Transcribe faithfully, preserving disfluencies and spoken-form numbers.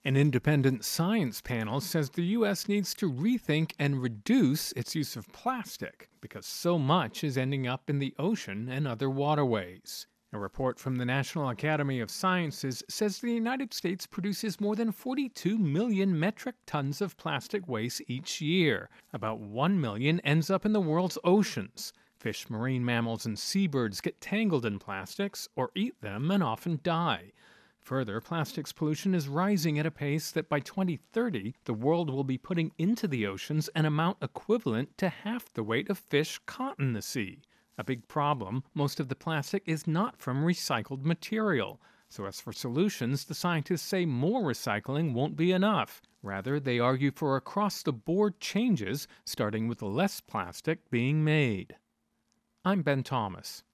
An independent science panel says the U S needs to rethink and reduce its use of plastic because so much is ending up in the ocean and other waterways. A report from the National Academy of Sciences says the United States produces more than forty-two million metric tons of plastic waste each year. About one million ends up in the world's oceans. Fish, marine mammals, and seabirds get tangled in plastics or eat them and often die. Further, plastics pollution is rising at a pace that by twenty thirty, the world will be putting into the oceans an amount equivalent to half the weight of fish caught in the sea. A big problem, most of the plastic is not from recycled material. So as for solutions, the scientists say more recycling won't be enough. Rather, they argue for across-the-board changes, starting with less plastic being made. I'm Ben Thomas.